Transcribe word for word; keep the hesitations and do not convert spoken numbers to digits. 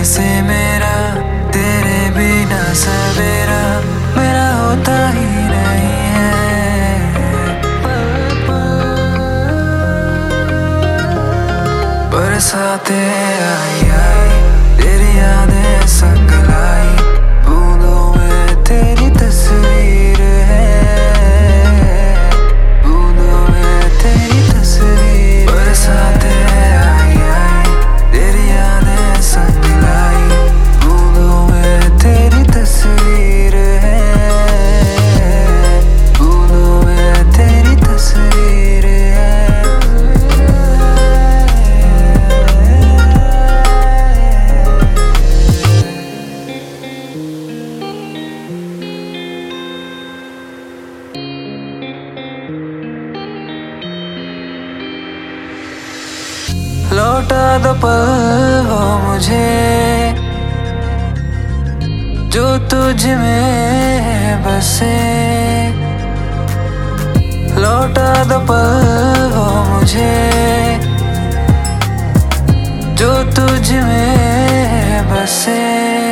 कैसे मेरा तेरे बिना सवेरा मेरा होता ही नहीं है। बरसाते आई आई तेरी यादें संग लाई, बूंदों में तेरी तस्वीर है, बूंदों में तेरी तस्वीर। बरसाते आई आई तेरी यादें संग लाई, बूंदों में तेरी तस्वीर है, बूंदों में तेरी तस्वीर है। लौटा दो पल वो मुझे जो तुझ में बसे, लौटा दो पल वो मुझे जो तुझ में बसे।